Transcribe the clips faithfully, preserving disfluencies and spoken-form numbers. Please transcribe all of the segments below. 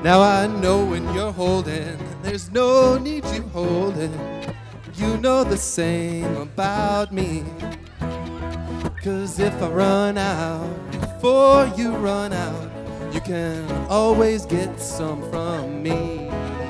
Now I know when you're holding, there's no need you holding. You know the same about me. Cause if I run out before you run out, you can always get some from me.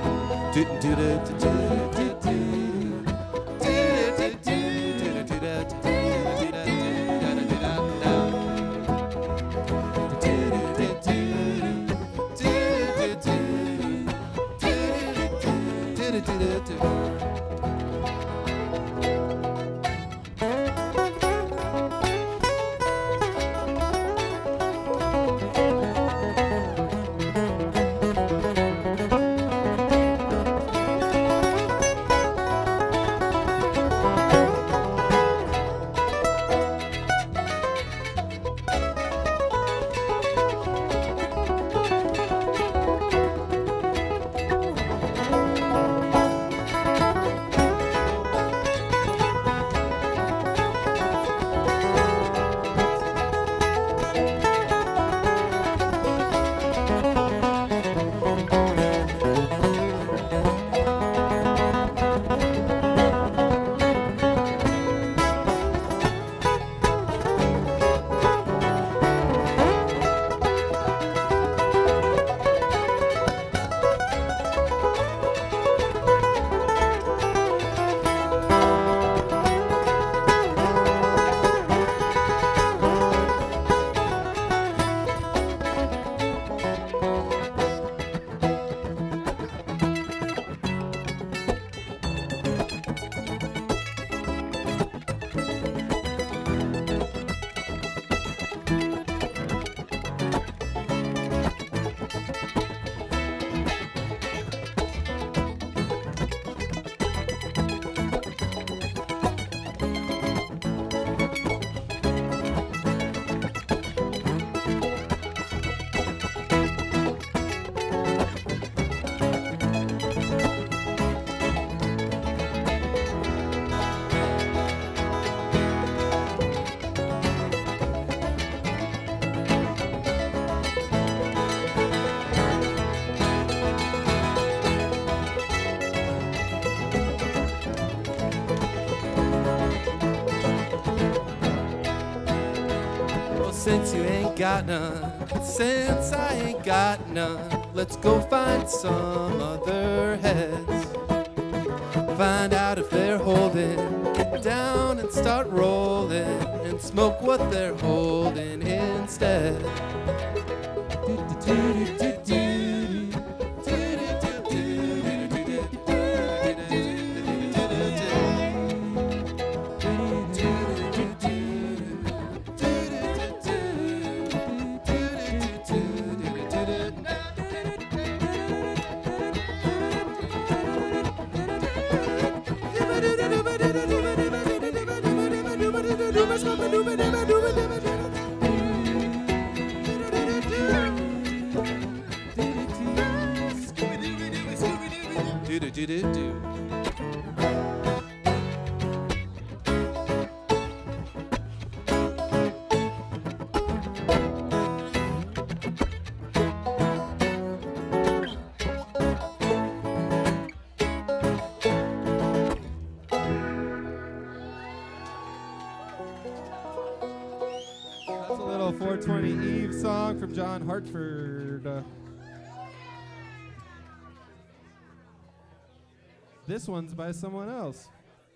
Since you ain't got none, since I ain't got none, let's go find some other heads. Find out if they're holding, get down and start rolling, and smoke what they're holding instead. four twenty Eve song from John Hartford. Uh, this one's by someone else.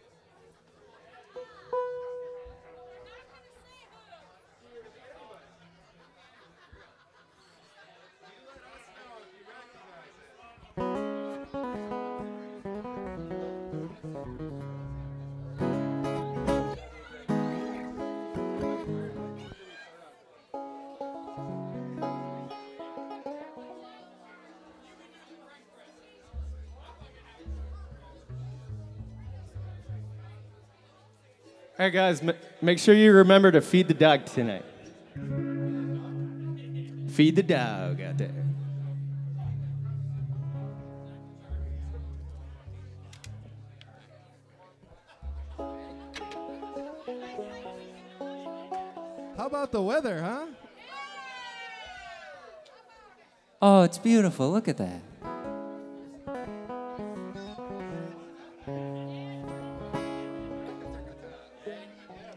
All right, guys, m- make sure you remember to feed the dog tonight. Feed the dog out there. How about the weather, huh? Oh, it's beautiful. Look at that.